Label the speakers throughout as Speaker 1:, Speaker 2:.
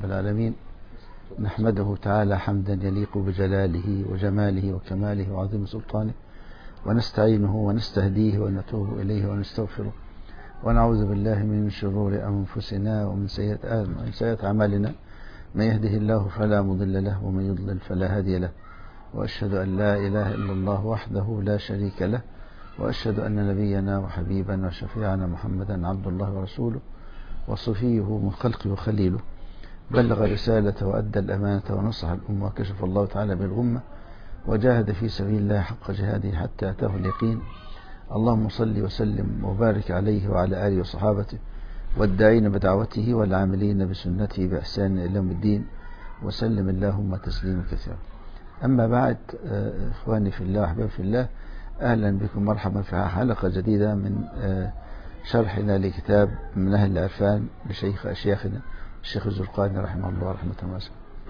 Speaker 1: رب العالمين، نحمده تعالى حمدا يليق بجلاله وجماله وكماله وعظيم سلطانه، ونستعينه ونستهديه ونتوب إليه ونستغفره، ونعوذ بالله من شرور أنفسنا ومن سيئات أعمالنا، من يهده الله فلا مضل له ومن يضلل فلا هادي له، وأشهد أن لا إله إلا الله وحده لا شريك له، وأشهد أن نبينا وحبيبنا وشفيعنا محمدا عبد الله ورسوله وصفيه من خلقه وخليله، بلغ رسالة وأدى الأمانة ونصح الأمة وكشف الله تعالى بالغمة، وجاهد في سبيل الله حق جهاده حتى أتاه اليقين. اللهم صل وسلم وبارك عليه وعلى آله وصحابته والداعين بدعوته والعاملين بسنته بإحسان إلى يوم الدين، وسلم اللهم تسليما كثيرا. أما بعد، إخواني في الله وأحبابي في الله، أهلا بكم، مرحبا في حلقة جديدة من شرحنا لكتاب منهل العرفان لشيخ أشياخنا الشيخ الزرقاني رحمه الله رحمة واسعة.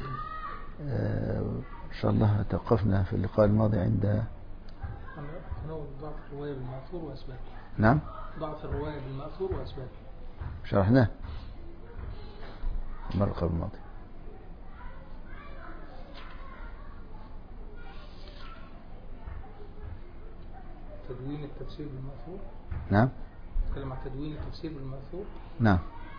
Speaker 1: إن شاء الله توقفنا في اللقاء الماضي عند
Speaker 2: ضعف الرواية بالمأثور وأسبابه.
Speaker 1: نعم،
Speaker 2: ضعف الرواية بالمأثور وأسبابه
Speaker 1: شرحناه المرة قبل الماضي.
Speaker 2: تدوين التفسير بالمأثور.
Speaker 1: نعم،
Speaker 2: نتكلم عن تدوين التفسير بالمأثور.
Speaker 1: نعم.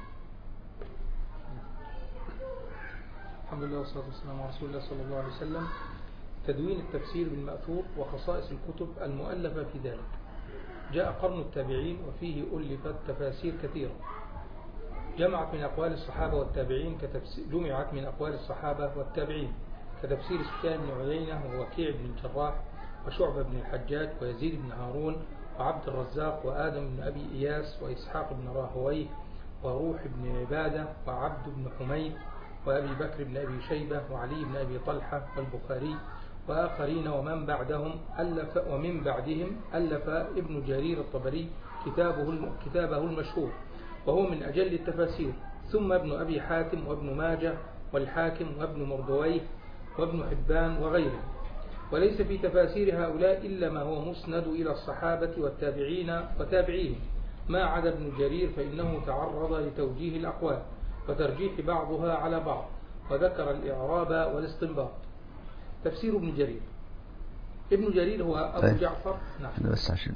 Speaker 2: الحمد لله والصلاة والسلام على رسول الله صلى الله عليه وسلم. تدوين التفسير بالمأثور وخصائص الكتب المؤلفة في ذلك. جاء قرن التابعين وفيه ألفت تفاسير كثيرة، جمعت من أقوال الصحابة والتابعين جمعت من أقوال الصحابة والتابعين كتفسير سفيان بن عيينة ووكيع بن الجراح وشعبة بن الحجاج ويزيد بن هارون وعبد الرزاق وآدم بن أبي إياس وإسحاق بن راهويه وروح بن عبادة وعبد بن حميد وأبي بكر بن أبي شيبة وعلي بن أبي طلحة والبخاري وآخرين ومن بعدهم ألف ابن جرير الطبري كتابه المشهور وهو من أجل التفاسير، ثم ابن أبي حاتم وابن ماجه والحاكم وابن مردويه وابن حبان وغيره. وليس في تفاسير هؤلاء إلا ما هو مسند إلى الصحابة والتابعين وتابعيهم، ما عدا ابن جرير فإنه تعرض لتوجيه الأقوال وترجيح بعضها على بعض، وذكر الإعراب والاستنباط. تفسير ابن جرير. ابن جرير هو أبو جعفر.
Speaker 1: نعم. بس عشان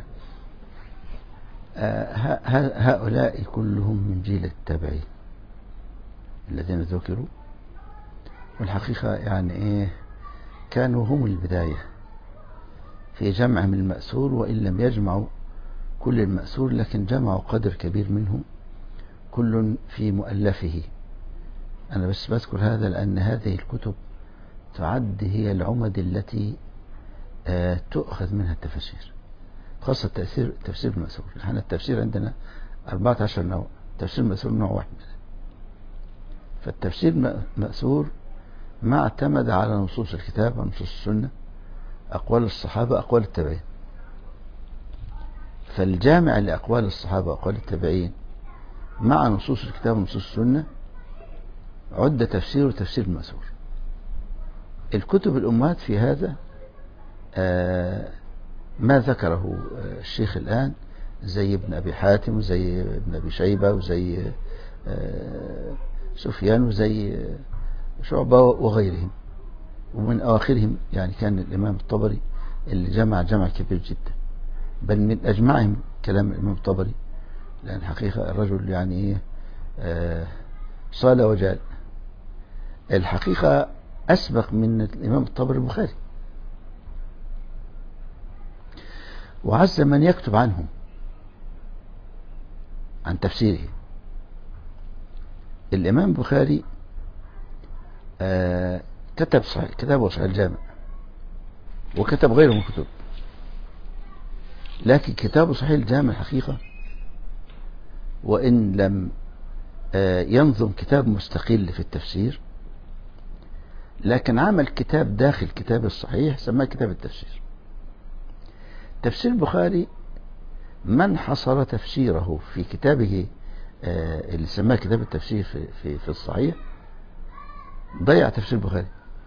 Speaker 1: هؤلاء كلهم من جيل التابعين الذين ذكروا، والحقيقة يعني كانوا هم البداية في جمع من المأثور، وإن لم يجمعوا كل المأثور لكن جمعوا قدر كبير منه كل في مؤلفه. أنا بس بذكر هذا لأن هذه الكتب تعد هي العمد التي تؤخذ منها التفاسير، خاصة تفسير المأثور. نحن التفسير عندنا 14 نوع، تفسير المأثور نوع واحد. فالتفسير المأثور ما اعتمد على نصوص الكتاب ونصوص السنة، أقوال الصحابة أقوال التابعين. فالجامع لأقوال الصحابة وأقوال التابعين مع نصوص الكتاب ونصوص السنة عد تفسير وتفسير المأثور. الكتب الأمهات في هذا ما ذكره الشيخ الآن، زي ابن أبي حاتم وزي ابن أبي شيبة وزي سفيان وزي شعبة وغيرهم، ومن أواخرهم يعني كان الإمام الطبري اللي جمع كبير جدا، بل من أجمعهم كلام الإمام الطبري، لأن حقيقة الرجل يعني صال وجال. الحقيقة أسبق من الإمام الطبري البخاري، وعز من يكتب عنهم عن تفسيره. الإمام البخاري كتب كتابه صحيح الجامع، وكتب غيره من الكتب، لكن كتابه صحيح الجامع الحقيقة وإن لم ينظم كتاب مستقل في التفسير، لكن عمل كتاب داخل كتاب الصحيح سماه كتاب التفسير. تفسير البخاري من حصر تفسيره في كتابه اللي سماه كتاب التفسير في الصحيح ضيع تفسير البخاري.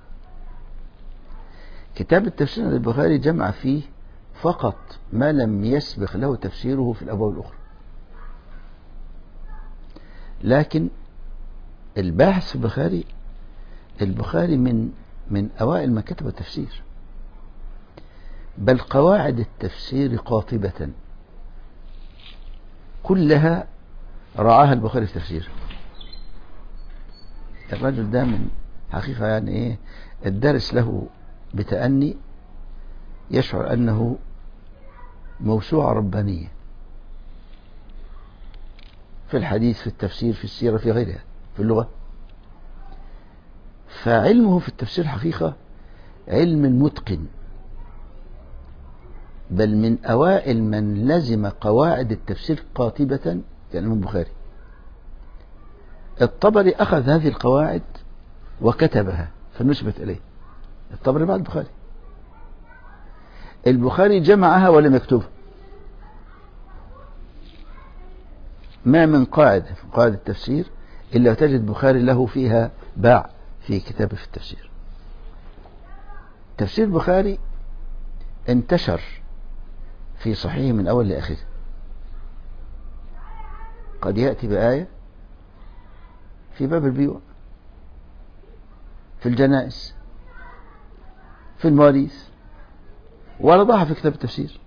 Speaker 1: كتاب التفسير البخاري جمع فيه فقط ما لم يسبق له تفسيره في الأبواب الأخرى، لكن الباحث في البخاري، البخاري من أوائل من كتب التفسير، بل قواعد التفسير قاطبة كلها رعاها البخاري في تفسيره. الرجل ده من حقيقة يعني ايه، الدرس له بتأني يشعر أنه موسوعة ربانية في الحديث، في التفسير، في السيرة، في غيرها، في اللغة. فعلمه في التفسير حقيقة علم متقن، بل من أوائل من لزم قواعد التفسير قاطبة كان الإمام البخاري. الطبري أخذ هذه القواعد وكتبها فنسبت إليه. الطبري بعد البخاري. البخاري جمعها ولم يكتبها. ما من قاعدة في قواعد التفسير إلا تجد البخاري له فيها باع في كتابه في التفسير. تفسير البخاري انتشر في صحيح من أول لآخره. قد يأتي بآية في باب البيوع، في الجنائز، في المواريث، ورضاها في كتاب التفسير.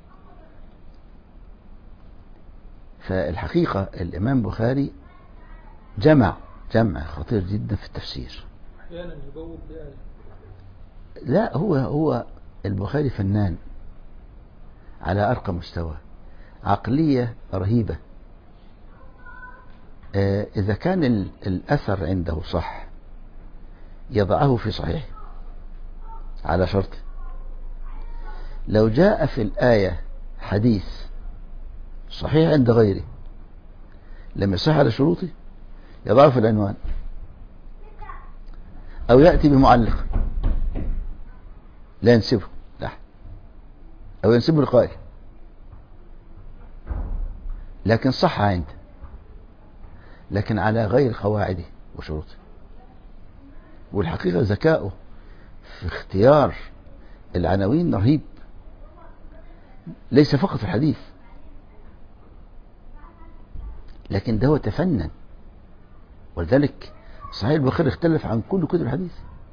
Speaker 1: فالحقيقة الإمام البخاري جمع خطير جدا في التفسير.
Speaker 2: أحيانا يبوب بآية.
Speaker 1: لا، هو البخاري فنان على أرقى مستوى، عقلية رهيبة. إذا كان الأثر عنده صح يضعه في صحيح على شرطه. لو جاء في الآية حديث صحيح عند غيره لم يصح على شروطه يضعه في العنوان، أو يأتي بمعلق لا ينسبه لا، أو ينسبه لقائل لكن صح عنده، لكن على غير قواعده وشروطه. والحقيقة ذكاؤه في اختيار العناوين رهيب، ليس فقط في الحديث، لكن ده هو تفنن. ولذلك صحيح البخاري اختلف عن كل كتب الحديث.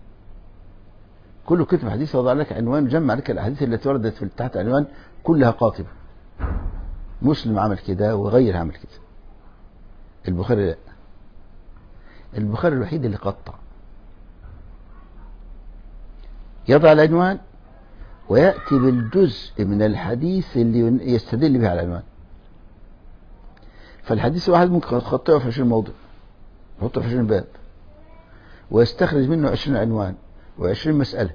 Speaker 1: كل كتب الحديث وضع لك عنوان، جمع لك الأحاديث التي وردت في تحت عنوان كلها قاطبة. مسلم عمل كده وغير عمل كده. البخاري لا، البخاري الوحيد اللي قطع، يضع العنوان ويأتي بالجزء من الحديث اللي يستدل به على العنوان. فالحديث الواحد ممكن تقطعه في 20 موضع، يحطه في 20 باب، ويستخرج منه 20 عنوان و20 مسألة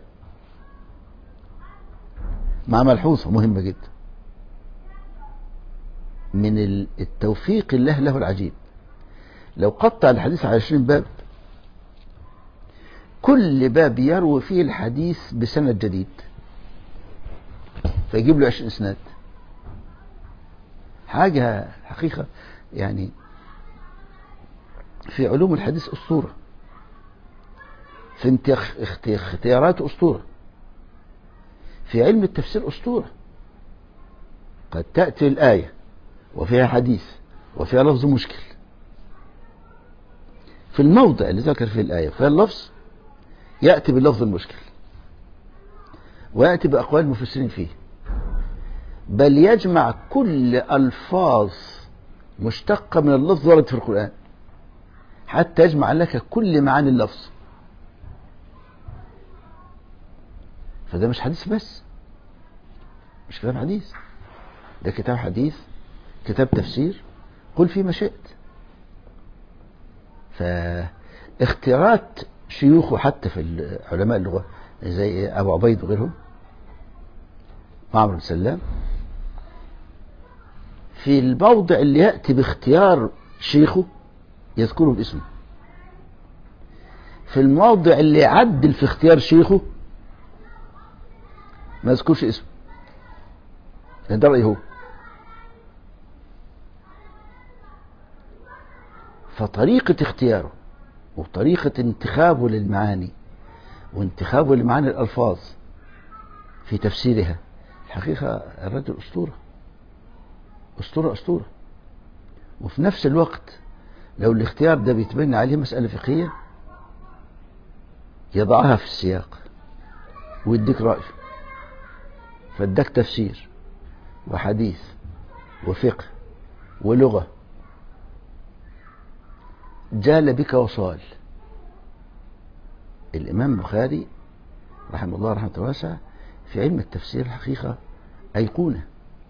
Speaker 1: مع ملحوظة مهمة جدا من التوفيق الله له العجيب. لو قطع الحديث على 20 باب، كل باب يروي فيه الحديث بسند جديد، فيجيب له 20 اسناد. حاجة حقيقة يعني في علوم الحديث أسطورة، في اختيارات أسطورة، في علم التفسير أسطورة. قد تأتي الآية وفيها حديث وفيها لفظ مشكل، في الموضع اللي ذكر فيه الآية وفيها اللفظ يأتي باللفظ المشكل، ويأتي بأقوال المفسرين فيه، بل يجمع كل ألفاظ مشتقة من اللفظ ورد في القرآن حتى يجمع لك كل معاني اللفظ. فده مش حديث بس، مش كتاب حديث، ده كتاب حديث، كتاب تفسير، قل فيه ما شئت. فاختيارات شيوخه حتى في علماء اللغة زي أبو عبيد وغيرهم، معمر بن سلام، في الموضع اللي يأتي باختيار شيخه يذكره باسمه، في الموضع اللي يعدل في اختيار شيخه ما يذكرش اسمه، ده رأيه هو. فطريقة اختياره وطريقة انتخابه للمعاني وانتخابه لمعاني الألفاظ في تفسيرها، الحقيقة الرجل أسطورة أسطورة أسطورة. وفي نفس الوقت لو الاختيار ده بيتبنى عليه مسألة فقهية يضعها في السياق ويديك رأيه، فاداك تفسير وحديث وفقه ولغة، جال بك وصال. الإمام البخاري رحمه الله رحمة واسعة في علم التفسير الحقيقة أيقونة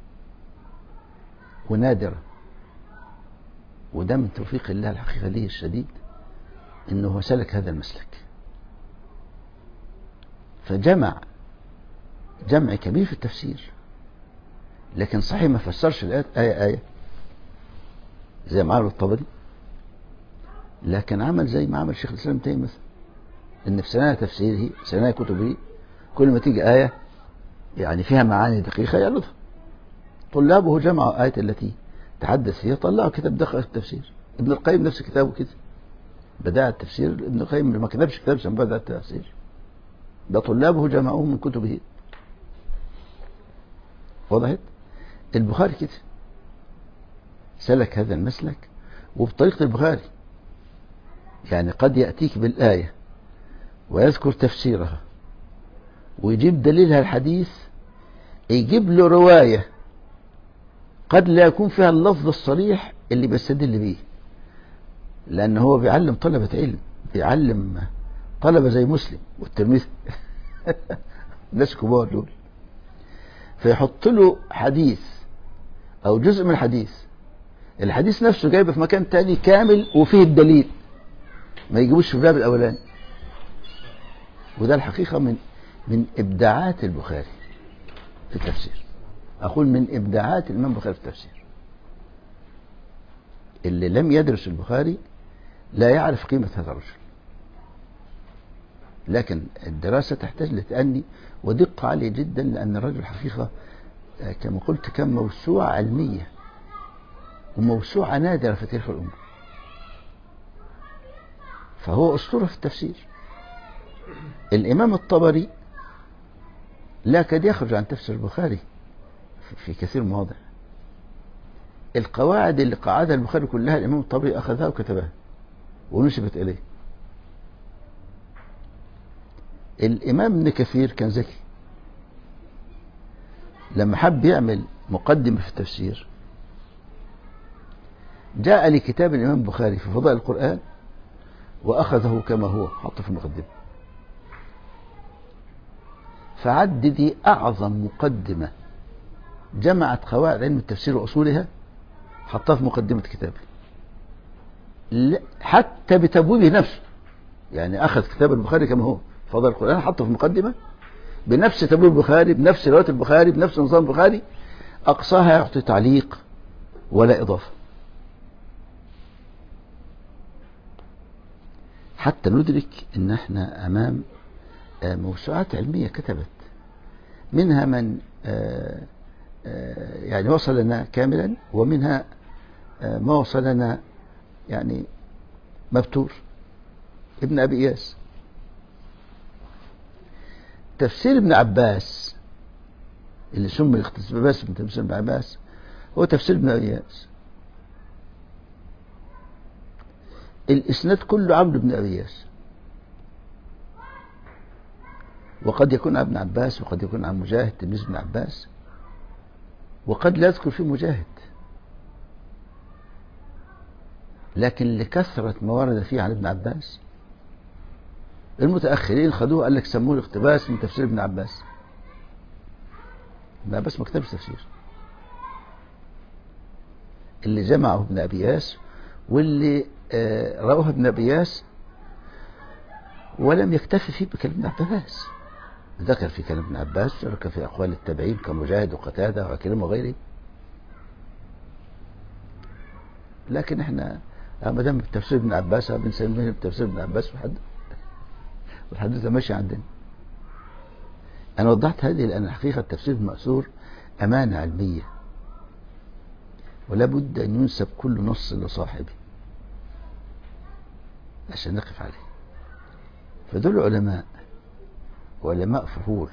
Speaker 1: ونادرة، وده من توفيق الله الحقيقة ليه الشديد إنه سلك هذا المسلك، فجمع جمع كبير في التفسير. لكن صحيح ما فسرش الآية آية زي ما عمل الطبري، لكن عمل زي ما عمل شيخ الإسلام تيمية مثلا، إن في سنة تفسيره سنة كتبه كل ما تيجي آية يعني فيها معاني دقيقة يعرضها. طلابه جمعوا الآية التي تحدث فيها، طلعوا كتاب دقق التفسير. ابن القيم نفس كتابه كده، بداية التفسير. ابن القيم ما كتبش كتاب اسمه بداية التفسير، ده طلابه جمعوه من كتبه. وضحت؟ البخاري كده سلك هذا المسلك وبطريقة البخاري، يعني قد يأتيك بالآية ويذكر تفسيرها ويجيب دليلها الحديث، يجيب له رواية قد لا يكون فيها اللفظ الصريح اللي بيستدل به، لأن هو بيعلم طلبة علم، بيعلم طلبة زي مسلم والترمذي ناس كبار دول، فيحط له حديث أو جزء من الحديث نفسه جايبه في مكان تاني كامل وفيه الدليل، ما يجيبوش في الباب الأولاني. وده الحقيقة من إبداعات البخاري في التفسير، أقول من إبداعات الإمام البخاري في التفسير. اللي لم يدرس البخاري لا يعرف قيمة هذا الرجل، لكن الدراسة تحتاج لتأني ودقة عالية جدا، لأن الرجل حقيقة كما قلت كان موسوعة علمية وموسوعة نادرة في تاريخ الأمة، فهو أسطورة في التفسير. الإمام الطبري لا كاد يخرج عن تفسير البخاري في كثير من المواضع. القواعد اللي قعدها البخاري كلها الإمام الطبري أخذها وكتبها ونسبت إليه. الإمام ابن كثير كان ذكي، لما حب يعمل مقدمة في التفسير جاء لكتاب الإمام البخاري في فضائل القرآن وأخذه كما هو حطه في المقدمة، فعددي أعظم مقدمة جمعت قواعد علم التفسير وأصولها حطها في مقدمة كتابه، حتى بتبويبه نفسه. يعني أخذ كتاب البخاري كما هو فضائل القرآن حطه في مقدمة بنفس تبويب البخاري، بنفس رواية البخاري، بنفس نظام البخاري، أقصاها يعطي تعليق ولا إضافة، حتى ندرك ان احنا امام موسوعات علمية كتبت، منها من يعني وصل لنا كاملا، ومنها ما وصل لنا يعني مبتور. ابن ابي اياس، تفسير ابن عباس اللي سمي الاقتباس من تفسير ابن عباس هو تفسير ابن ابي اياس، الاسناد كله عمرو بن ابي اياس، وقد يكون عن ابن عباس وقد يكون عن مجاهد تلميذ ابن عباس، وقد لا يذكر فيه مجاهد، لكن لكثرة ما ورد فيه عن ابن عباس المتأخرين خدوه قال لك سموه الاقتباس من تفسير ابن عباس. ابن عباس ما كتبش تفسير، اللي جمعه ابن ابي اياس واللي رواه ابن ابي اياس ولم يكتفي فيه بكلام ابن عباس، ذكر في كلام ابن عباس، ذكر في اقوال التابعين كمجاهد وقتاده وعكرمه وغيره. لكن احنا ما دام بتفسير ابن عباس بنسميه بتفسير ابن عباس والحديث ماشي عندنا. انا وضحت هذه لان الحقيقه التفسير المأثور امانه علميه، ولا بد ان ينسب كل نص لصاحبه عشان نقف عليه. فدول علماء فهول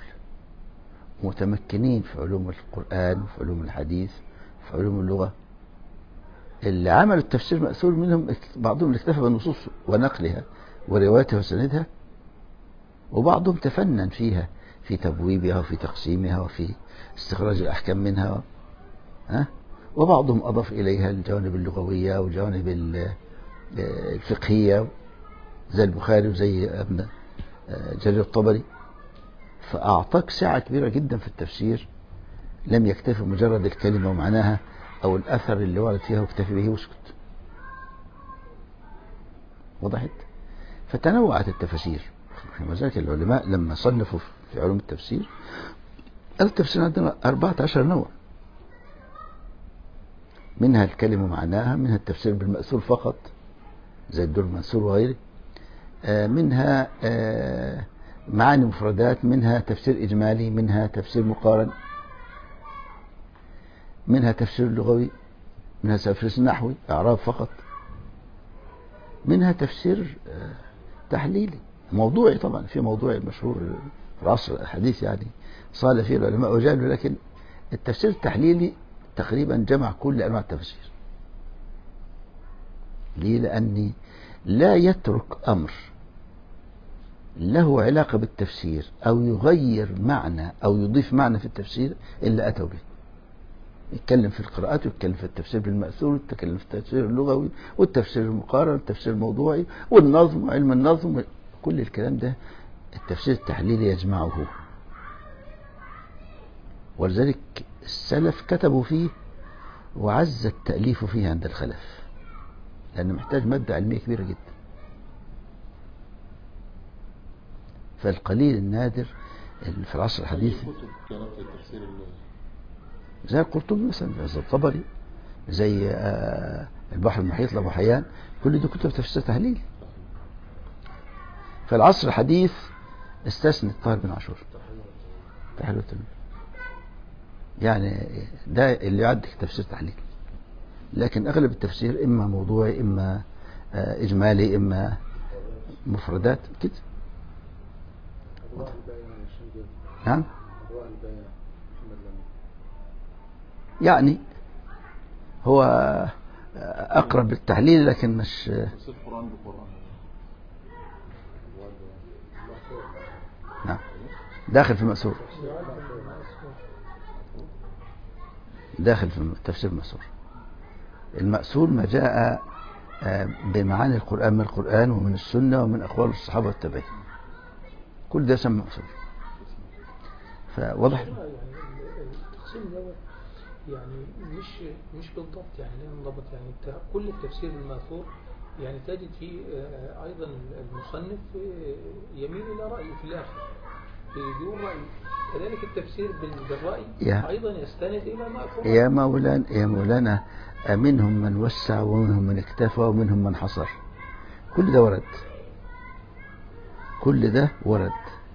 Speaker 1: متمكنين في علوم القرآن، في علوم الحديث، في علوم اللغة، اللي عملوا التفسير المأثور منهم بعضهم اكتفى بالنصوص ونقلها وروايتها وسندها، وبعضهم تفنن فيها في تبويبها وفي تقسيمها وفي استخراج الأحكام منها، وبعضهم أضاف إليها الجوانب اللغوية والجوانب الفقهية زي البخاري وزي ابن جرير الطبري. فأعطاك سعة كبيرة جدا في التفسير، لم يكتفي مجرد الكلمة ومعناها أو الأثر اللي ورد فيها واكتفي به واسكت. وضحت؟ فتنوعت التفاسير، وذلك العلماء لما صنفوا في علوم التفسير التفسير عندنا 14 نوع، منها الكلمة ومعناها، منها التفسير بالمأثور فقط زي الدر المنثور وغيره، منها معاني مفردات، منها تفسير إجمالي، منها تفسير مقارن، منها تفسير لغوي، منها تفسير نحوي إعراب فقط، منها تفسير تحليلي موضوعي. طبعا في موضوعي مشهور في العصر الحديث يعني صال فيه العلماء وجالوا، لكن التفسير التحليلي تقريبا جمع كل أنواع التفسير. ليه؟ لأني لا يترك أمر له علاقة بالتفسير أو يغير معنى أو يضيف معنى في التفسير إلا أتوا به. يتكلم في القراءات ويتكلم في التفسير بالمأثور ويتكلم في التفسير اللغوي والتفسير المقارن والتفسير الموضوعي والنظم وعلم النظم، كل الكلام ده التفسير التحليلي يجمعه. ولذلك السلف كتبوا فيه وعز التأليف فيه عند الخلف، لأنه محتاج مادة علمية كبيرة جدا. فالقليل النادر في العصر الحديث زي القرطبي مثلا، زي الطبري، زي البحر المحيط لأبو حيان، كل دي كتب تفسير تحليل. فالعصر الحديث استثنى الطاهر بن عاشور تحليل التنوير، يعني ده اللي يعد تفسير تحليل. لكن أغلب التفسير إما موضوعي إما إجمالي إما مفردات كده. نعم يعني هو أقرب للتحليل لكن مش نعم داخل في المأثور، داخل في تفسير المأثور. المأثور ما جاء بمعاني القرآن من القرآن ومن السنة ومن أقوال الصحابة والتابعين، كل ده يسمى مأثور. فواضح
Speaker 2: التقسيم دوت يعني مش بالضبط، يعني لا ينضبط. يعني كل التفسير المأثور يعني تجد فيه أيضا المصنف يميل إلى رأيه في الآخر بدون رأي، كذلك التفسير بالرأي أيضا يستند إلى مأثور.
Speaker 1: يا مولانا منهم من وسع ومنهم من اكتفى ومنهم من حصر، كل ده ورد، كل ده ورد.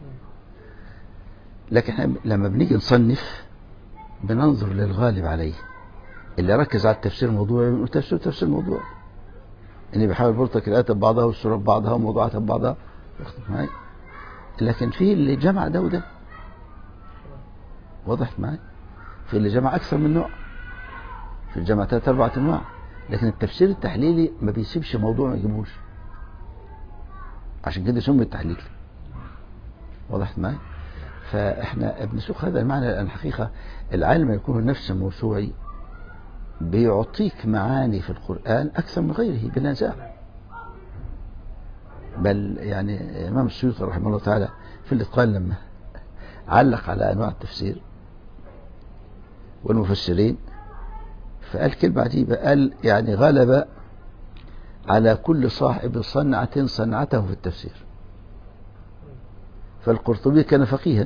Speaker 1: لكن لما بنيجي نصنف بننظر للغالب عليه. اللي ركز على التفسير الموضوعي بنقول تفسير موضوعي، اني بحاول بربط الآيات ببعضها والسورة ببعضها وموضوعاتها ببعضها. لكن في اللي جمع ده وده، وضحت معي؟ في اللي جمع أكثر من نوع، في الجمع 3-4 أنواع. لكن التفسير التحليلي ما بيسيبش موضوع ما يجيبوش، عشان كده سمي التحليل. وضحت معي؟ فاحنا بنسوق هذا المعنى، لأن الحقيقة العالم يكون نفسه موسوعي بيعطيك معاني في القرآن أكثر من غيره بلا نزاع. بل يعني إمام السيوطي رحمه الله تعالى في الإتقان لما علق على أنواع التفسير والمفسرين فقال كلمة عجيبة، قال يعني غلب على كل صاحب صنعة صنعته في التفسير. فالقرطبي كان فقيها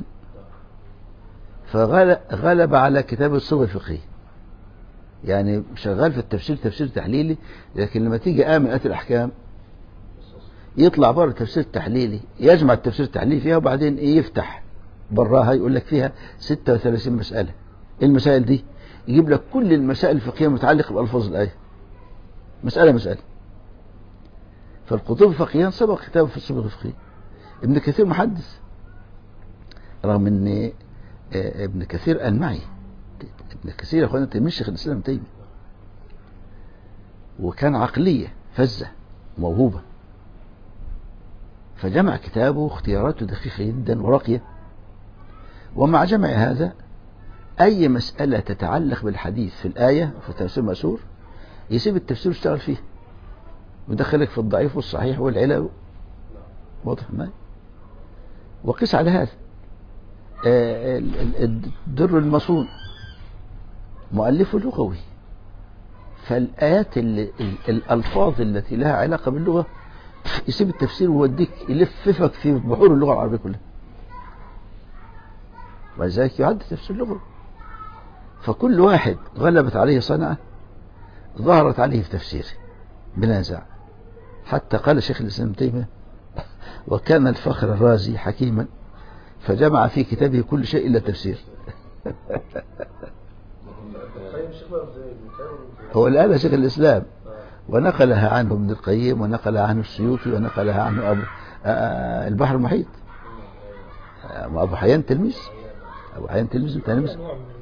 Speaker 1: فغلب على كتاب الصوغ الفقهي، يعني شغال في التفسير تفسير تحليلي، لكن لما تيجي من آيات الأحكام يطلع بره التفسير التحليلي، يجمع التفسير التحليلي فيها وبعدين يفتح براها يقول لك فيها 36 مسألة. المسائل دي يجيب لك كل المسائل الفقهية المتعلقة بألفاظ الآية مسألة. فالقرطبي فقيها سبق كتابه في الصوغ الفقهي. ابن كثير محدث، رغم ان ابن كثير المعي، ابن كثير يا اخوانا مش شيخ الاسلام تيمي، وكان عقلية فزة موهوبة، فجمع كتابه اختياراته دقيقة جدا وراقية. ومع جمع هذا أي مسألة تتعلق بالحديث في الآية في تفسير مأثور يسيب التفسير ويشتغل فيه ويدخلك في الضعيف والصحيح والعلل. واضح معي؟ وقس على هذا الدر المصون مؤلفه لغوي، فالآيات الألفاظ التي لها علاقة باللغة يسيب التفسير ويوديك يلففك في بحور اللغة العربية كلها، ولذلك يعد تفسير لغوي. فكل واحد غلبت عليه صنعة ظهرت عليه في تفسيره بلا نزاع. حتى قال شيخ الإسلام ابن تيمية: وكان الفخر الرازي حكيما فجمع في كتابه كل شيء إلا التفسير. هو الآن شيخ الإسلام، ونقلها عنه ابن القيم ونقلها عنه السيوطي ونقلها عنه البحر المحيط. أبو حيان تلميذ بتاع نمس.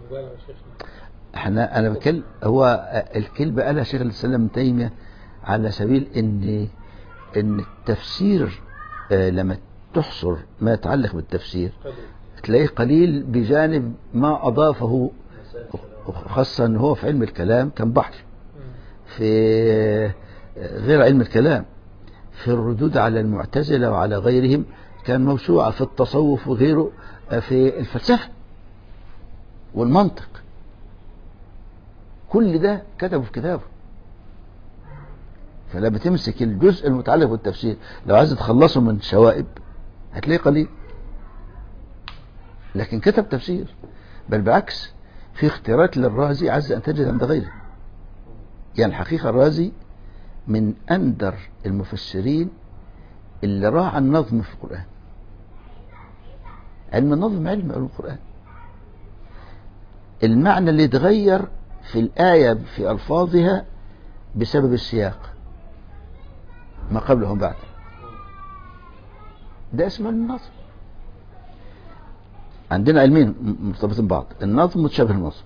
Speaker 1: أنا بتكلم هو الكلمة قالها شيخ الإسلام ابن تيمية على سبيل إن التفسير لما تحصر ما يتعلق بالتفسير تلاقيه قليل بجانب ما أضافه، خاصة أنه هو في علم الكلام كان بحر، في غير علم الكلام في الردود على المعتزلة وعلى غيرهم كان موسوعة، في التصوف وغيره، في الفلسفة والمنطق، كل ده كتبه في كتابه. فلما تمسك الجزء المتعلق بالتفسير لو عايز تخلصه من شوائب هتلاقيه قليل، لكن كتب تفسير. بل بالعكس في اختيارات للرازي عز أن تجد عند غيره. يعني الحقيقة الرازي من أندر المفسرين اللي راعى النظم في القرآن. علم النظم علم القرآن، المعنى اللي يتغير في الآية في ألفاظها بسبب السياق ما قبله وما بعده، ده اسمه النظم. عندنا علمين مرتبطين ببعض، النظم متشابه النظم.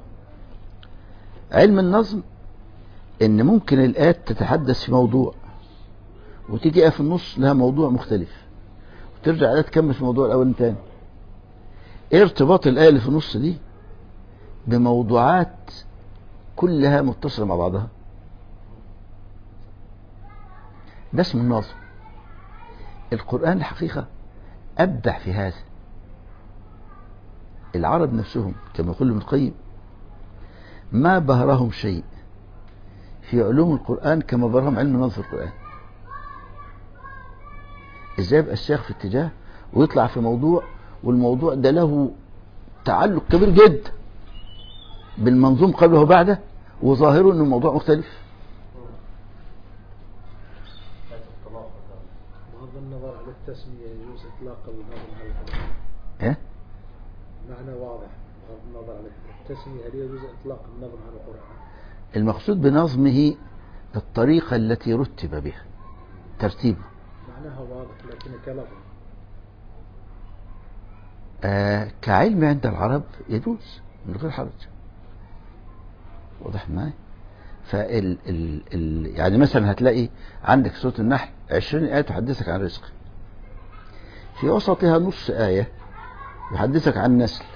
Speaker 1: علم النظم ان ممكن الآيات تتحدث في موضوع وتيجي في النص لها موضوع مختلف وترجع الآية تكمل في الموضوع الأول تاني. ايه ارتباط الآية اللي في النص دي بموضوعات كلها متصلة مع بعضها؟ ده اسمه النظم. القرآن الحقيقة أبدع في هذا. العرب نفسهم كما يقول ابن القيم ما بهرهم شيء في علوم القرآن كما بهرهم علم النظم في القرآن. ازاي يبقى الشيخ في اتجاه ويطلع في موضوع والموضوع ده له تعلق كبير جدا بالمنظوم قبله وبعده وظاهره انه الموضوع مختلف.
Speaker 3: بغض النظر عن التسمية يجوز إطلاق النظم على القرآن.
Speaker 1: ايه؟
Speaker 3: معنى واضح. بغض النظر عن التسمية هل يجوز إطلاق النظم على القرآن؟
Speaker 1: المقصود بنظمه الطريقة التي رتب بها ترتيبه.
Speaker 3: معناها واضح لكن كلفظ
Speaker 1: كعلم عند العرب يجوز من غير حرج. واضح معي؟ يعني مثلا هتلاقي عندك سورة النحل 20 آية تحدثك عن رزق، في وسطها نص آية يحدثك عن نسل.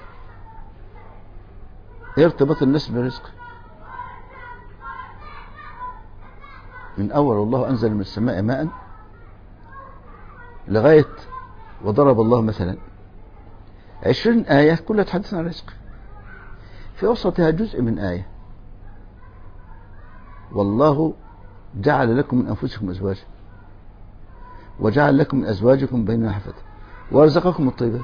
Speaker 1: ايه ارتباط النسل بالرزق؟ من أول والله أنزل من السماء ماء لغاية وضرب الله مثلا 20 آية كلها تحدثنا عن رزق، في وسطها جزء من آية والله جعل لكم من أنفسكم أزواجا وجعل لكم من أزواجكم بيننا حفظا ورزقكم الطيبات.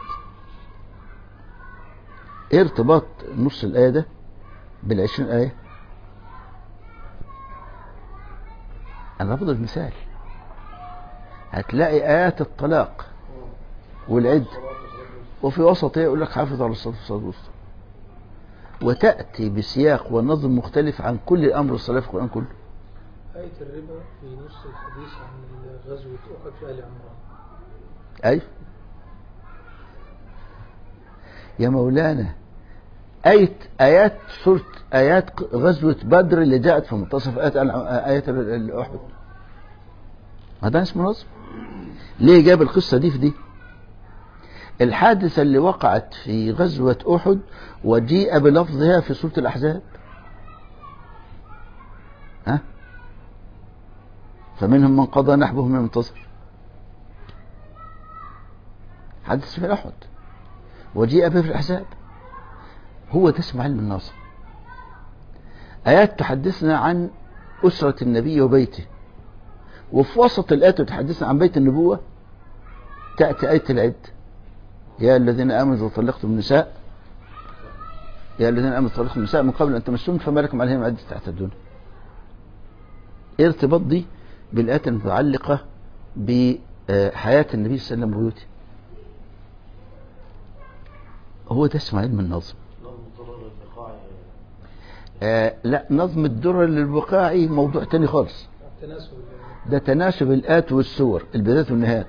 Speaker 1: ايه ارتباط نص الآية ده بال20 آية؟ أنا بضرب مثال، هتلاقي آيات الطلاق والعد وفي وسطها يقول لك حافظ على الصلاة والسلام، وتأتي بسياق ونظم مختلف عن كل الأمر الصلاة في القرآن كله.
Speaker 2: آية الربا في نص الحديث عن غزوة أحد في آل عمران.
Speaker 1: أي يا مولانا، آيات سورة آيات غزوة بدر اللي جاءت في منتصف آيات أحد، هذا اسمه نظم. ليه جاب القصة دي في دي؟ الحادثة اللي وقعت في غزوة أحد وجيء بلفظها في سورة الأحزاب. ها؟ فمنهم من قضى نحبه من منتصر، حدث في أحد وجيء به في الأحزاب. هو ده اسمه علم النظم. آيات تحدثنا عن أسرة النبي وبيته، وفي وسط الآيات تحدثنا عن بيت النبوة تأتي آية العد: يا الذين آمنوا إذا طلقتم النساء من قبل أن تمسون فما لكم عليهم عدة تعتدون. ارتباط دي بالآيات المتعلقة بحياة النبي صلى الله عليه وسلم وبيوته. هو ده اسمه علم النظم. لا، نظم الدرر للبقاعي موضوع تاني خالص. ده تناسب الآيات والسور، البدايات والنهايات.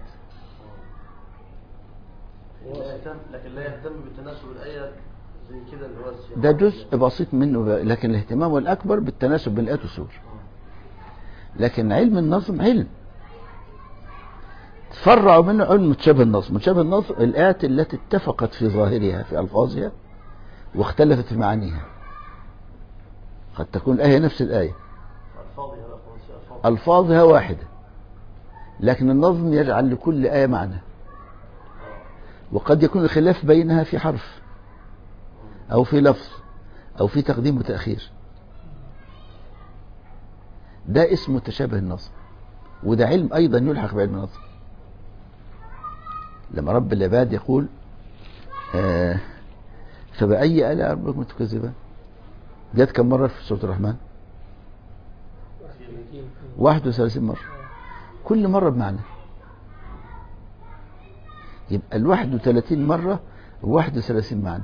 Speaker 4: لكن لا يهتم بتناسب الآيات زي كده اللي هو السياق.
Speaker 1: ده جزء بسيط منه، لكن الاهتمام الأكبر بالتناسب بين الآيات والسور. لكن علم النظم علم تفرع منه علم متشابه النظم. متشابه النظم الآيات التي اتفقت في ظاهرها في ألفاظها واختلفت في معانيها. قد تكون الآية نفس الآية، ألفاظها واحدة، لكن النظم يجعل لكل آية معنى، وقد يكون الخلاف بينها في حرف أو في لفظ أو في تقديم وتأخير. ده اسمه تشابه النظم، وده علم أيضا يلحق بعلم النظم. لما رب العباد يقول فبأي آلاء ربكم تكذبان، جت كم مرة في سورة الرحمن؟ 31 مرة، كل مرة بمعنى. يبقى 31 مرة 31 معنى.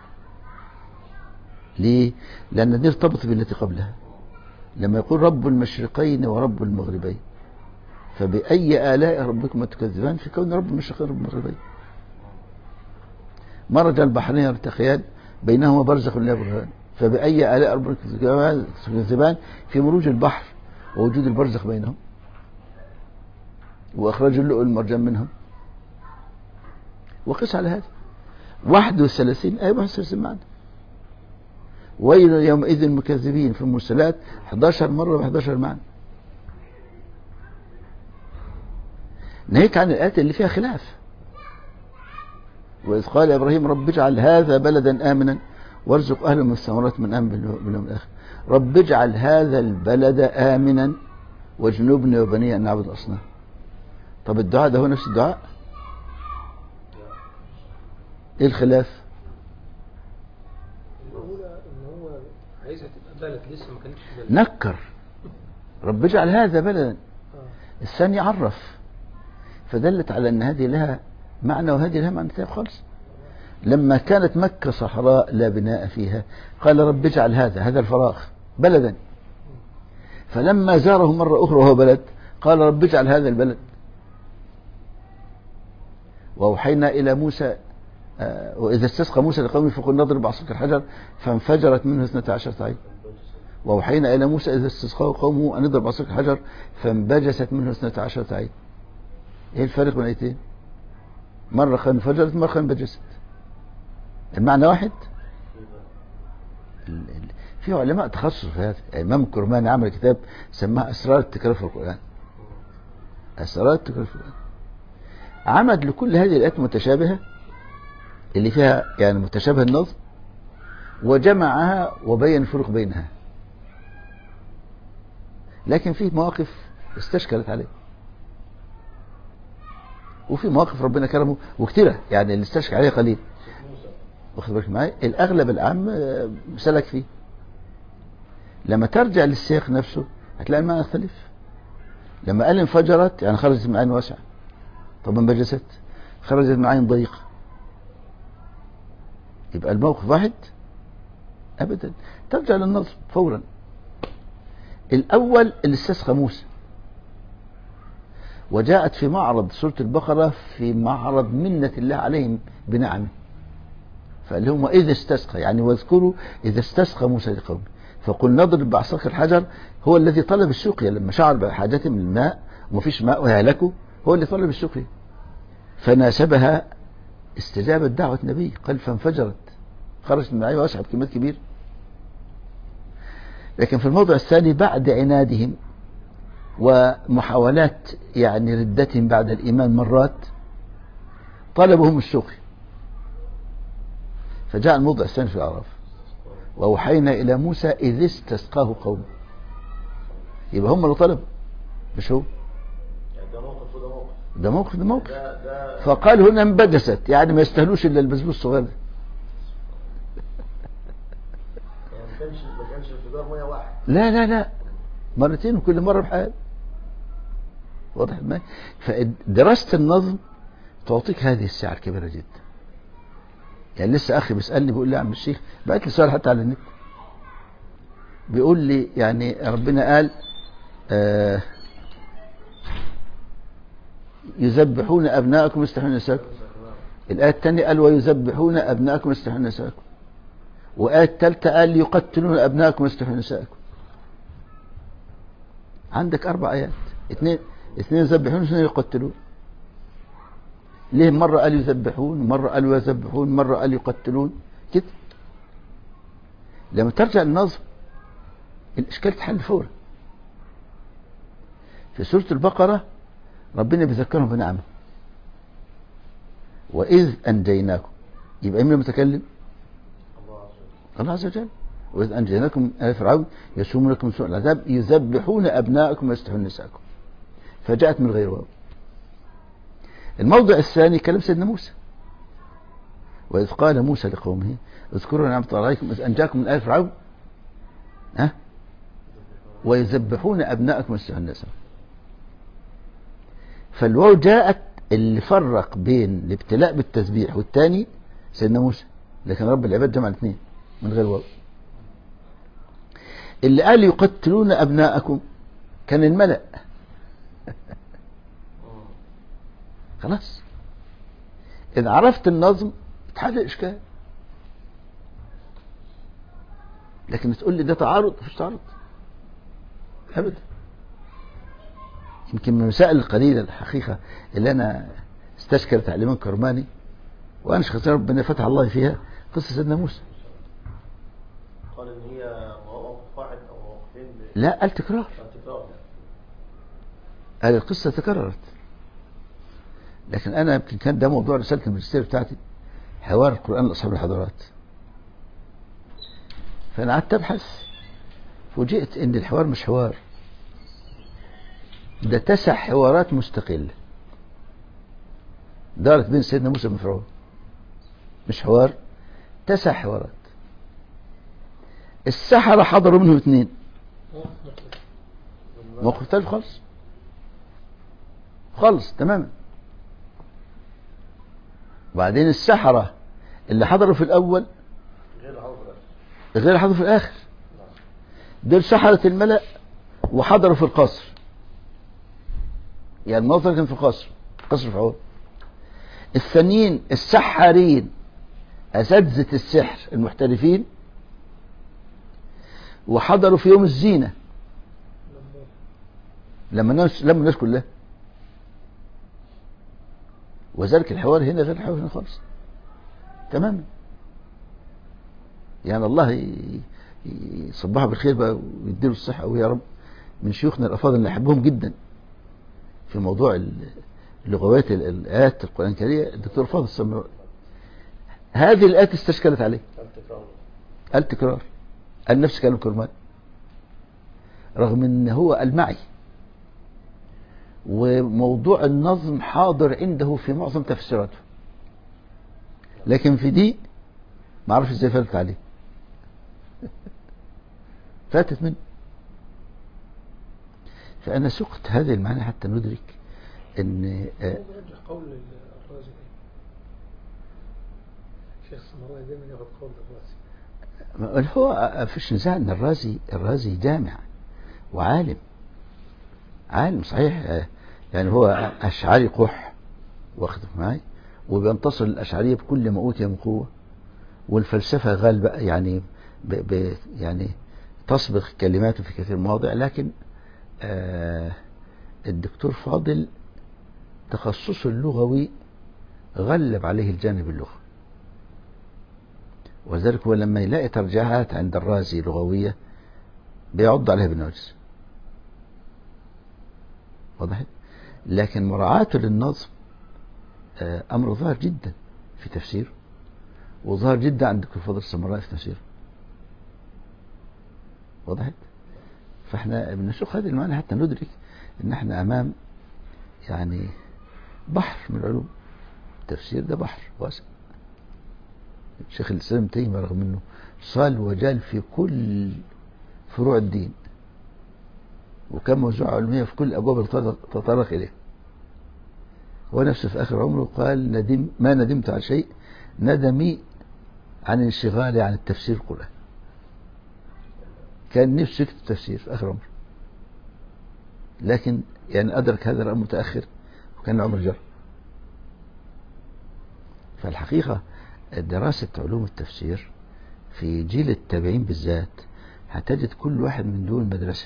Speaker 1: ليه؟ لأن دي ارتبط بالتي قبلها. لما يقول رب المشرقين ورب المغربين، فبأي آلاء ربكم تكذبان، في كون رب المشرقين ورب المغربين. مرج البحرين يلتقيان بينهما برزخ لا يبغيان، فبأي آلاء ربكم تكذبان، في مروج البحر ووجود البرزخ بينهم وإخراج اللؤلؤ والمرجان منهم. وقس على هذا 31 آية 31 معنى. ويل يومئذ المكذبين في المرسلات 11 مرة ب11 معنى. ناهيك عن الآيات اللي فيها خلاف. وإذ قال إبراهيم رب اجعل هذا بلدا آمنا وارزق أهله من الثمرات من آمن باليوم الآخر. رب اجعل هذا البلد آمنا واجنبني وبني أن نعبد الأصنام. طب الدعاء ده هو نفس الدعاء؟ ايه الخلاف؟
Speaker 2: ان هو عايزها تبقى بلد لسه ما كانتش بلد.
Speaker 1: نكر رب اجعل هذا بلدا، الثاني عرف، فدلت على ان هذه لها معنى وهذه لها معنى ثاني خالص. لما كانت مكة صحراء لا بناء فيها قال رب اجعل هذا الفراغ بلدا، فلما زاره مرة أخرى وهو بلد قال رب اجعل هذا البلد. وأوحينا إلى موسى وإذا استسقى موسى لقومه فقل نضرب بعصاك الحجر فانفجرت منه 12 عين. وأوحينا إلى موسى إذا استسقى قومه أن نضرب بعصاك الحجر فانبجست منه 12 عين. إيه الفرق بين الآيتين؟ مرة انفجرت مرة انبجست، المعنى واحد. في علماء تخصص في هذا. الإمام الكرماني عمل كتاب سماه أسرار التكرار في القرآن. أسرار التكرار في القرآن، عمد لكل هذه الآيات متشابهة اللي فيها يعني متشابه النظم، وجمعها وبين الفرق بينها. لكن في مواقف استشكلت عليه، وفي مواقف ربنا كرمه وكتيرة، يعني اللي استشكل عليه قليل. واخد بالك معايا؟ الأغلب العام سلك فيه. لما ترجع للسياق نفسه هتلاقي المعنى يختلف. لما قال انفجرت يعني خرجت من عين واسعة، طب انبجست خرجت من عين ضيقة، يبقى الموقف واحد أبدا. ترجع للنظم فورا. الأول اللي استسقى موسى، وجاءت في معرض سورة البقرة في معرض منة الله عليهم بنعمه، فقال لهم وإذا استسقى، يعني واذكروا إذا استسقى موسى لقومه فقل نضرب بعصاك الحجر. هو الذي طلب السقيا لما شعر بحاجته من الماء ومفيش ماء وهلكه، هو اللي طلب السقيا، فناسبها استجابة دعوة النبي. قال فانفجرت، خرجت من عينه واسحب كميات كبير. لكن في الموضع الثاني بعد عنادهم ومحاولات يعني ردتهم بعد الإيمان مرات طلبهم السقي، فجاء الموضع الثاني في الأعراف وأوحينا إلى موسى إذ استسقاه قومه. يبقى هم اللي طلبوا مش هو. ده موقف فقال هنا انبجست، يعني ما يستاهلوش إلا البسبوس الصغير ده.
Speaker 4: يعني ما كانش انفجار ميه واحد،
Speaker 1: لا مرتين وكل مرة بحال. واضح الماء. فدراسة النظم تعطيك هذه السعة الكبيرة جدا. يعني لسه أخي بيسألني بيقول لي يا عم الشيخ، بعت لي سؤال حتى على النت، بيقول لي يعني ربنا قال يذبحون أبناءكم ويستحيون نساءكم. الآية الثانية قال ويذبحون أبناءكم ويستحيون نساءكم. وآية الثالثة قال يقتلون أبناءكم ويستحيون نساءكم. عندك 4 آيات، اثنين يذبحون واثنين يقتلون. ليه مرة قال يذبحون ومرة قال يذبحون مرة قال يقتلون كده؟ لما ترجع النظم الإشكال تحل فورا. في سورة البقرة ربنا بيذكرهم بنعمه وإذ أنجيناكم، يبقى مين المتكلم؟ الله عز وجل. وإذ أنجيناكم من آل فرعون يسومونكم سوء العذاب يذبحون أبناءكم ويستحيون نساءكم، فجاءت من غير واو. الموضع الثاني كلام سيدنا موسى، وإذ قال موسى لقومه اذكروا نعمة الله عليكم إذ أنجاكم من آل فرعون ويذبحون أبناءكم ويستحيون نساءكم. فالواو جاءت اللي فرق بين الابتلاء بالتذبيح والثاني سيدنا موسى، لكن رب العباد جمع الاثنين من غير واو. اللي قال يقتلون أبناءكم كان الملأ. خلاص إذا عرفت النظم تحل الإشكال. لكن تقول لي ده تعارض، مفيش تعارض أبدا. يمكن من المسائل القليلة الحقيقة اللي أنا استشكلت على الإمام كرماني وأنا شخصيا ربنا فتح الله فيها قصة سيدنا موسى.
Speaker 4: قال إن هي موقف واحد أو موقفين
Speaker 1: لا قال تكرار. قال القصة تكررت. لكن أنا يمكن كان ده موضوع رسالة الماجستير بتاعتي، حوار القرآن لأصحاب الحضارات. فأنا قعدت أبحث فوجئت إن الحوار مش حوار، ده 9 حوارات مستقلة دارت بين سيدنا موسى وابن فرعون. مش حوار، 9 حوارات. السحرة حضروا منهم 2 موقف مختلف خالص تماما. وبعدين السحرة اللي حضروا في الأول غير حضروا في الآخر. دول سحرة الملأ وحضروا في القصر، يعني الموضوع كان في القصر، قصر فرعون. الثانيين السحارين أساتذة السحر المحترفين وحضروا في يوم الزينة لما الناس كلها. وذلك الحوار هنا غير الحوار هنا خالص تماما. يعني الله يصبحه بالخير بقى ويديله الصحة ويا رب، من شيوخنا الأفاضل اللي أحبهم جدا في موضوع اللغويات الآيات القرآن الكريم الدكتور فاضل السمراء. هذه الآيات استشكلت عليه قال تكرار، قال نفس كلام كرمان، رغم ان هو المعي وموضوع النظم حاضر عنده في معظم تفسيراته، لكن في دي ما اعرفش ازاي فاتت عليه فاتت منه. فانا سقت هذه المعاني حتى ندرك ان
Speaker 2: قول الرازي. شيخ السمراء دايما ياخذ قول الرازي.
Speaker 1: هو فيش نزاع ان الرازي جامع وعالم، عالم صحيح، يعني هو أشعري قح واخد معي وبينتصر الأشعرية بكل ما أوتي من قوة، والفلسفة غالبة يعني يعني تسبق كلماته في كثير من المواضع، لكن الدكتور فاضل تخصصه اللغوي غلب عليه الجانب اللغوي، وذلك هو لما يلاقي ترجيحات عند الرازي لغوية بيعض عليها بالنوجس. وضحت؟ لكن مراعاته للنظم أمر ظاهر جدا في تفسير، وظاهر جدا عند الدكتور فاضل السمرائي في تفسير. وضحت؟ فاحنا بنشوف هذه المعنى حتى ندرك ان احنا امام يعني بحر من العلوم. التفسير ده بحر واسع. الشيخ الاسلام تيمية رغم انه صال وجال في كل فروع الدين، وكان موسوعة علمية في كل الابواب اللي تطرق اليه، ونفسه في اخر عمره قال ما ندمت على شيء ندمي عن انشغالي عن التفسير القرآن. كان نفسه يكتب تفسير في آخر عمره، لكن يعني أدرك هذا الأمر متأخر وكان العمر جرى. فالحقيقة دراسة علوم التفسير في جيل التابعين بالذات هتجد كل واحد من دول مدرسة.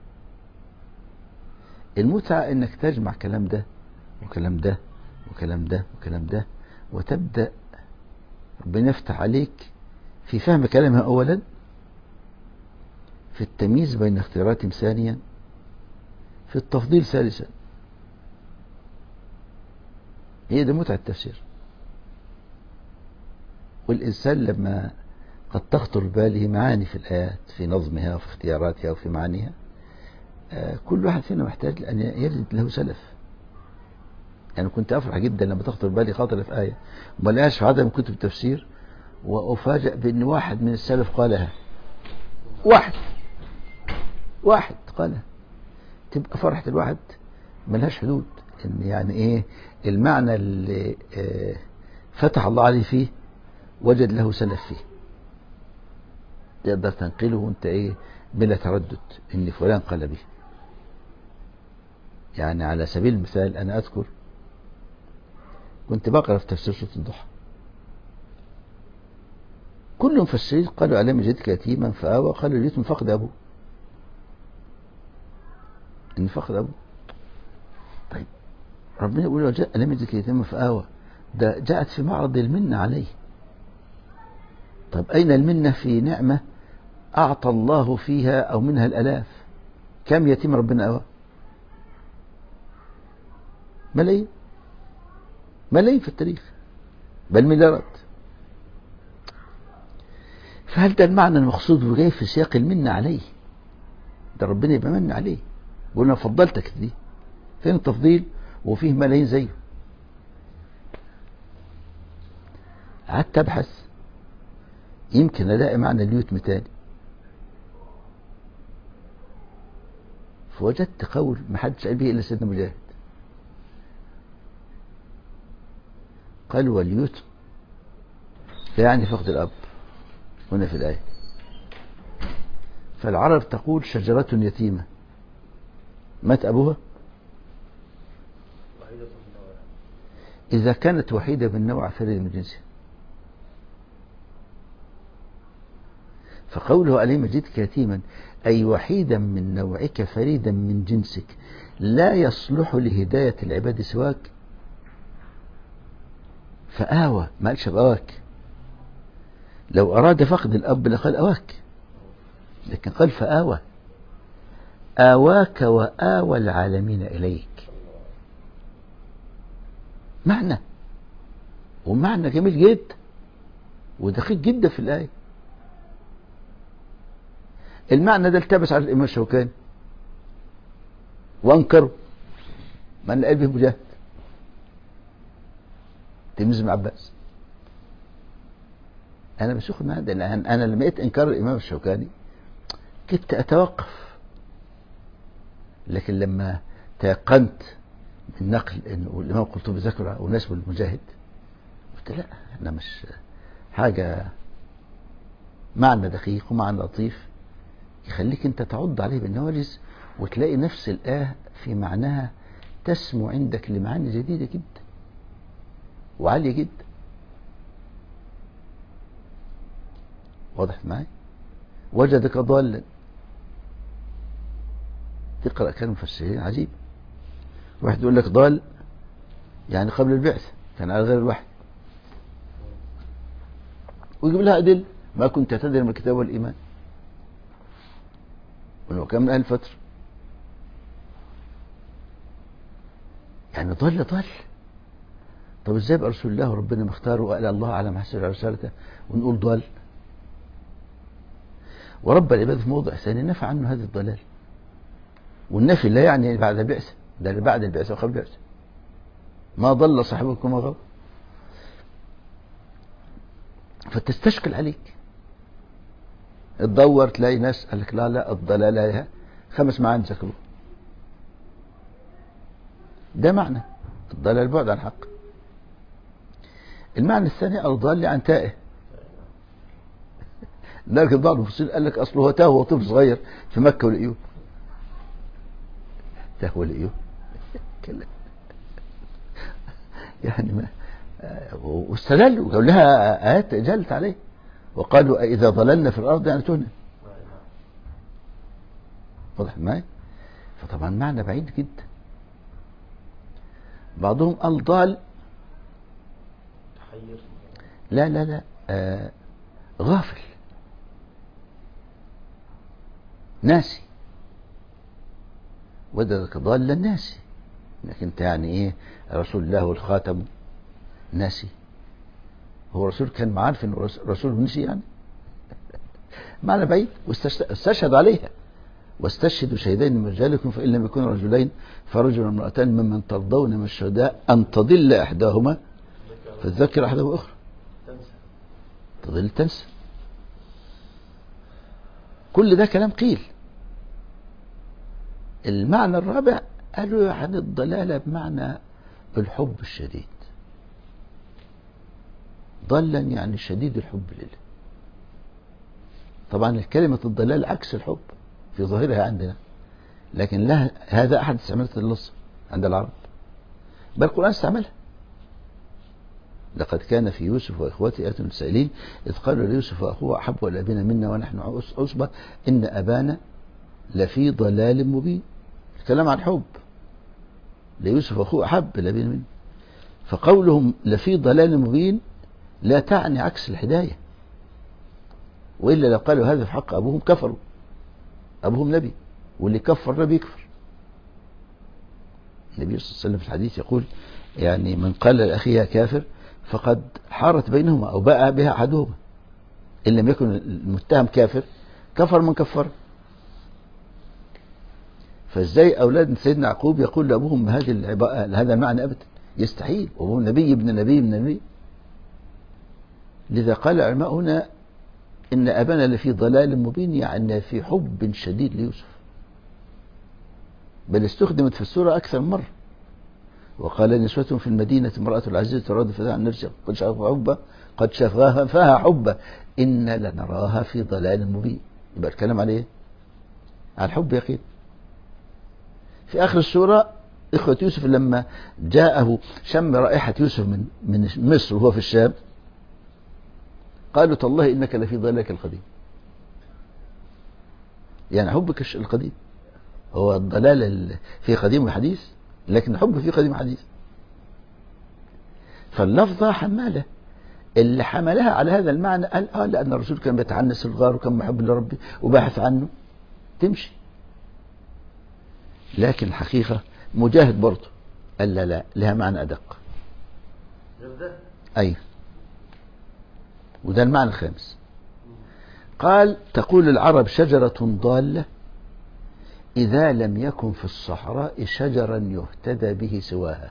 Speaker 1: المتعة انك تجمع كلام ده وكلام ده وكلام ده وكلام ده، وتبدأ ربنا يفتح عليك في فهم كلامها أولا، في التمييز بين اختياراتهم ثانيا، في التفضيل ثالثا. هي دي متعة التفسير. والإنسان لما قد تخطر باله معاني في الآيات في نظمها وفي اختياراتها وفي معانيها، كل واحد فينا محتاج أن يجد له سلف. يعني كنت أفرح جدا لما تخطر بالي خاطر في آية وما لقاش في عدد من كتب التفسير، وأفاجأ بأن واحد من السلف قالها. واحد قالها، تبقى فرحة الواحد ملهاش حدود. إن يعني إيه المعنى اللي فتح الله عليه فيه وجد له سلف فيه، تقدر تنقله وانت ايه بلا تردد ان فلان قال به. يعني على سبيل المثال انا اذكر كنت بقرا في تفسير سورة الضحى، كل مفسرين قالوا ألم يجدك يتيما فآوى، قالوا اليتيم فقد ابوه، ان فقد ابوه. طيب ربنا يقول ألم يجدك يتيما فآوى، ده جاءت في معرض المنة عليه. طب أين المنة في نعمة أعطى الله فيها أو منها الألاف؟ كم يتيم ربنا أوى؟ ملايين في التاريخ، بل مليارات. فهل ده المعنى المقصود وجاي في سياق المنة عليه؟ ده ربنا يبقى من عليه، قلنا فضلتك دي، فين التفضيل وفيه ملايين زيه؟ قعدت أبحث يمكن ألاقي معنى اليتم تاني، فوجدت قول ما حدش قال به إلا سيدنا مجاهد، قال واليتم يعني فقد الأب هنا في الآية. فالعرب تقول شجرة يتيمة مات أبوها إذا كانت وحيدة من نوع فريد من جنسها. فقوله ألم يجدك يتيما أي وحيدا من نوعك فريدا من جنسك لا يصلح لهداية العباد سواك، فآوى ما قالش بأواك. لو أراد فقد الأب لقال أواك، لكن قال فآوى، آواك وآوى العالمين إليك. معنى ومعنى جميل جدا ودقيق جدا في الآية. المعنى ده التبس على الإمام الشوكاني وأنكره من قال به مجاهد تلميذ ابن عباس. أنا بشوف المعنى ده، أنا لما لقيت إنكار الإمام الشوكاني كنت أتوقف، لكن لما تيقنت من نقل إنه الإمام القرطبي ذكر ونسبه المجاهد قلت لا، احنا مش حاجة، معنى دقيق ومعنى لطيف يخليك انت تعض عليه بالنواجذ وتلاقي نفس الآية في معناها تسمو عندك لمعاني جديدة جدا وعالية جدا. واضح معي؟ وجدك ضالا. تقرأ كلام مفسرين عجيب. واحد يقول لك ضال يعني قبل البعثة كان على غير الوحي، ويجيب لها أدلة. ما كنت تدري من الكتاب والإيمان ولو كان من أهل الفترة. يعني ضل. طب ازاي بقى رسول الله وربنا مختاره وقال الله على ما حسب رسالته ونقول ضال؟ ورب العباد في موضع ثاني نفى عنه هذا الضلال. والنفي لا يعني بعد البعثة، ده بعد البعثة وقبل البعثة. ما ضل صاحبكم وغوى. فتستشكل عليك، تدور تلاقي ناس قال لك لا الضلالة 5 معاني ذكروه. ده معنى الضلال البعد عن الحق. المعنى الثاني الضال عن تائه. لكن بعض المفسرين قال لك اصله هو تاه وهو طفل صغير في مكة ولقيوه. تاه ولقيوه يعني ما واستدلوا وقالوا لها آيات جلت عليه وقالوا إذا ضللنا في الأرض يعني تهنا. واضح معي؟ فطبعا معنى بعيد جدا. بعضهم قال ضال لا غافل ناسي. وجدك ضالا ناسي، انك انت يعني ايه رسول الله والخاتم ناسي. هو رسول كان عارف انه رسول نسي يعني؟ معنى بعيد. واستشهد عليها واستشهدوا شهيدين من رجالكم فإن لم يكونوا رجلين فرجل وامرأتان ممن ترضون من الشهداء أن تضل إحداهما فتذكر أحدهما أخرى. تضل تنسى. كل ده كلام قيل. المعنى الرابع قالوا عن الضلالة بمعنى الحب الشديد. ضلا يعني شديد الحب لله. طبعا الكلمة الضلال عكس الحب في ظاهرها عندنا، لكن لا، هذا أحد استعمالات اللص عند العرب، بل القرآن استعملها. لقد كان في يوسف وإخوته آية للسائلين إذ قالوا ليوسف وأخوه أحب إلى أبينا منا ونحن عصبة إن أبانا لفي ضلال مبين. الكلام عن حب ليوسف وأخوه أحب إلى أبينا منا. فقولهم لفي ضلال مبين لا تعني عكس الهداية، وإلا لو قالوا هذا في حق أبوهم كفروا. أبوهم نبي، واللي كفر نبي يكفر. النبي صلى الله عليه وسلم في الحديث يقول يعني من قال لأخيه كافر فقد حارت بينهما أو باء بها أحدهما. إن لم يكن المتهم كافر كفر من كفر. فازاي أولاد سيدنا يعقوب يقول لأبوهم هذا المعنى أبدا؟ يستحيل، وهو نبي ابن نبي من النبي. لذا قال العلماء هنا إن أبانا لفي ضلال مبين، يعني في حب شديد ليوسف. بل استخدمت في السورة أكثر من مرة. وقال نسوة في المدينة امرأة العزيز تراد فتاة عن نفسها قد شغفها حبا إن لنراها في ضلال مبين. يبقى الكلام عليه عن حب يقين. في آخر السورة إخوة يوسف لما جاءه شم رائحة يوسف من مصر وهو في الشام قالوا تالله إنك لفي ضلالك القديم. يعني حبك القديم هو الضلال في قديم وحديث، لكن الحب في قديم وحديث. فاللفظة حمالة. اللي حملها على هذا المعنى قال لأن الرسول كان بيتعنس الغار وكان محب لربي وباحث عنه، تمشي. لكن الحقيقة مجاهد برضه قال لا لها معنى أدق. أي وده المعنى الخامس. قال تقول العرب شجرة ضالة إذا لم يكن في الصحراء شجرا يهتدى به سواها.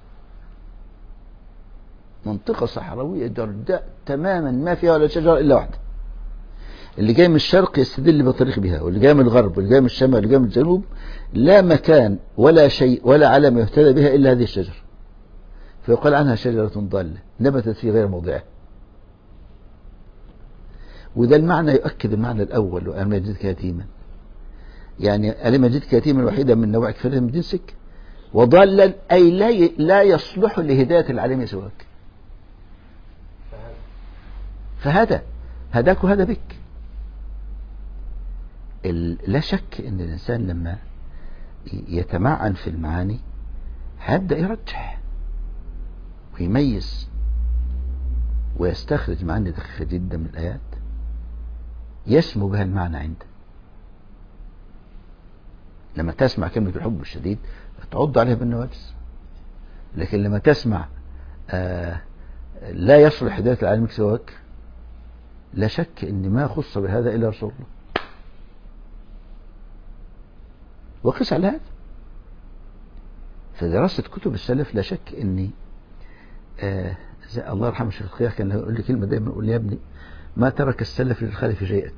Speaker 1: منطقة صحراوية جرداء تماما ما فيها ولا شجرة إلا واحدة. اللي جاي من الشرق يستدل بطريق بها، واللي جاي من الغرب واللي جاي من الشمال واللي جاي من الجنوب لا مكان ولا شيء ولا علامة يهتدى بها إلا هذه الشجرة، فيقال عنها شجرة ضالة نبتت في غير موضعها. وده المعنى يؤكد المعنى الأول وألم يجدك يتيما. يعني ألم يجدك يتيما الوحيدة من نوعك فرد من جنسك، وضالا أي لا يصلح لهداية العالم سواك. فهذا هداك وهدى بك. لا شك ان الانسان لما يتمعن في المعاني هيبدأ يرجح ويميز ويستخرج معاني دقيقة جدا من الآيات يسمو بها المعنى عنده. لما تسمع كلمة الحب الشديد تعض عليها بالنواجذ، لكن لما تسمع لا يصلح هداية العالم سواك، لا شك ان ما خص بهذا الا رسول الله. وقس على هذا. فدراسة كتب السلف لا شك اني الله يرحمه الشيخ الخيار كان يقول لي كلمة دايما، يقول لي يا ابني ما ترك السلف للخلف شيئا.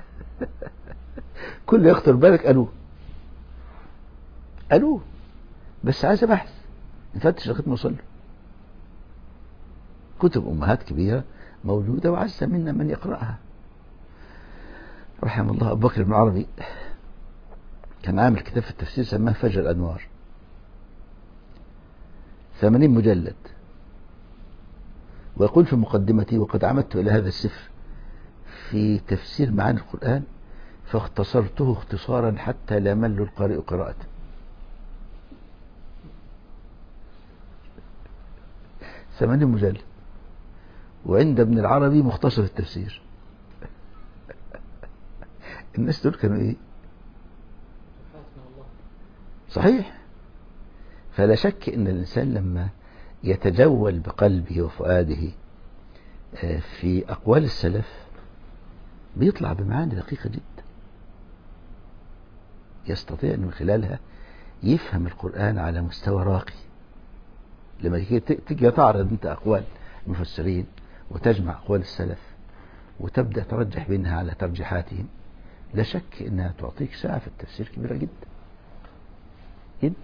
Speaker 1: كل يخطر بالك قالوه بس عايز بحث نفتش لغايه ما نوصل له. كتب امهات كبيره موجوده وعز منا من يقراها. رحم الله ابو بكر بن عربي كان عامل كتاب في التفسير سماه فجر الانوار، 80 مجلد، ويقول في مقدمتي: وقد عمدت الى هذا السفر في تفسير معاني القرآن فاختصرته اختصارا حتى لا يمل القارئ قراءته. 80 مجلد، وعند ابن العربي مختصر التفسير. الناس دول كانوا ايه؟ صحيح. فلا شك ان الانسان لما يتجول بقلبه وفؤاده في اقوال السلف بيطلع بمعاني دقيقة جدا، يستطيع من خلالها يفهم القرآن على مستوى راقي. لما تيجي تعرض انت اقوال المفسرين وتجمع اقوال السلف وتبدأ ترجح بينها على ترجيحاتهم، لا شك انها تعطيك ساعة في التفسير كبيرة جدا جدا.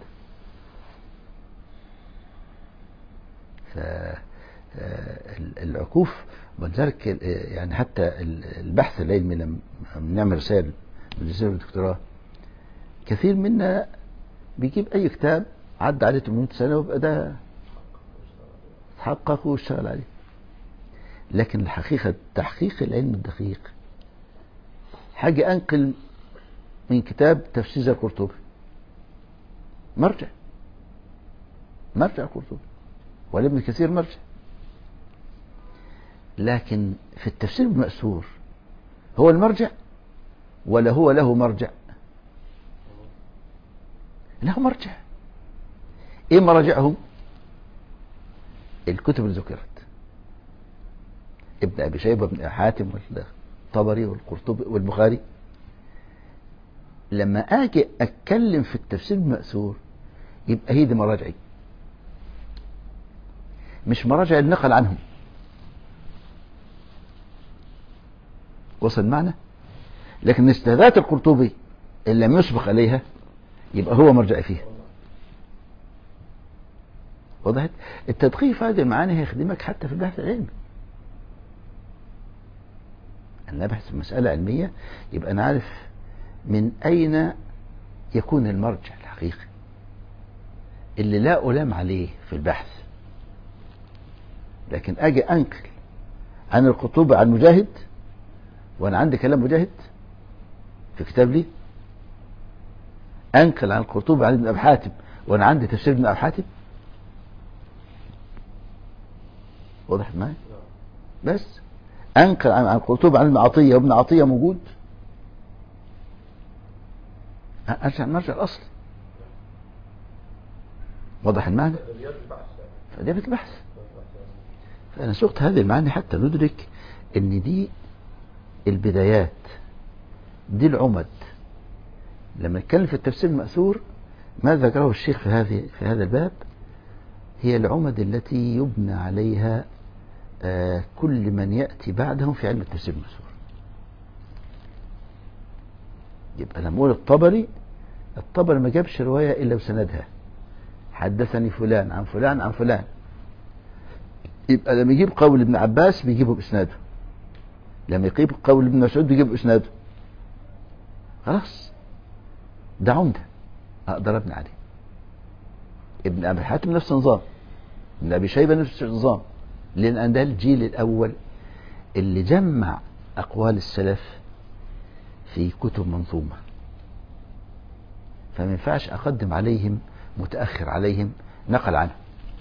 Speaker 1: فالعكوف ولذلك يعني حتى البحث العلمي لما بنعمل رسائل ماجستير ودكتوراه كثير منا بيجيب اي كتاب عدى عليه 800 سنة ويبقى ده تحقق واشتغل عليه. لكن الحقيقة تحقيق العلم الدقيق حاجة انقل من كتاب تفسير القرطبي، مرجع القرطبي ولا ابن كثير مرجع. لكن في التفسير المأثور هو المرجع ولا هو له مرجع؟ له مرجع. ايه مراجعهم؟ الكتب اللي ذكرت، ابن ابي شيبه وابن حاتم والطبري والقرطبي والبخاري. لما اجي اتكلم في التفسير المأثور يبقى هي دي مراجعي، مش مراجع النقل عنهم. وصل معنا؟ لكن استهداءات القرطبي اللي لم يسبق عليها يبقى هو مرجع فيها. وضحت؟ التدقيق في هذه المعاني هيخدمك حتى في البحث العلمي. أنا أبحث في مسألة علمية يبقى أنا عارف من أين يكون المرجع الحقيقي اللي لا ألام عليه في البحث. لكن أجي أنقل عن القرطبي عن مجاهد وأنا عندي كلام مجاهد في كتاب لي، أنقل عن القرطبي عن ابن أبي حاتم وأنا عندي تفسير ابن أبي حاتم. واضح معي؟ بس أنقل عن القرطبي عن ابن عطية وابن عطية موجود، أرجع المرجع الأصلي. واضح المعنى؟ فده البحث. فأنا سقت هذه المعاني حتى ندرك إن دي البدايات، دي العمد. لما نتكلم في التفسير المأثور ما ذكره الشيخ في هذا الباب هي العمد التي يبنى عليها كل من يأتي بعدهم في علم التفسير المأثور. يبقى لما نقول الطبري ما جابش رواية إلا بسندها، حدثني فلان عن فلان عن فلان. يبقى لما يجيب قول ابن عباس بيجيبه بإسناده، لما يجيب قول ابن مسعود بيجيبه بإسناده. خلاص ده عمدة أقدر أبني عليه. ابن أبي حاتم نفس النظام، ابن أبي شيبة نفس النظام، لأن ده الجيل الأول اللي جمع أقوال السلف في كتب منظومة، فما ينفعش أقدم عليهم متأخر عليهم نقل عنه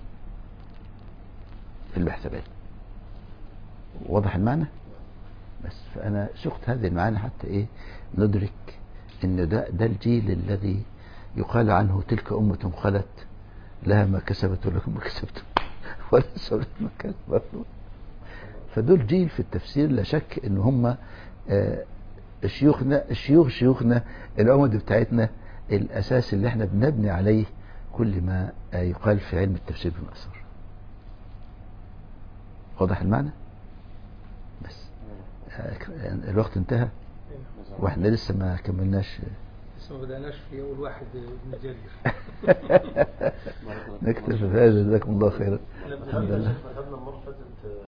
Speaker 1: في المحسبات. واضح المعنى؟ بس فأنا سقت هذه المعاني حتى إيه ندرك إن ده الجيل الذي يقال عنه تلك أمة خلت لها ما كسبت ولكم ما كسبتم ولا سبت ما كسبت. فدول جيل في التفسير لا شك إن هم شيوخنا العمد بتاعتنا، الأساس اللي احنا بنبني عليه كل ما يقال في علم التفسير بالمأثور. واضح المعنى؟ بس الوقت انتهى واحنا لسه ما كملناش،
Speaker 2: لسه ما بدأناش في أول واحد ابن جرير.
Speaker 1: نكتفي بهذا، جزاكم الله خيرا. الحمد لله.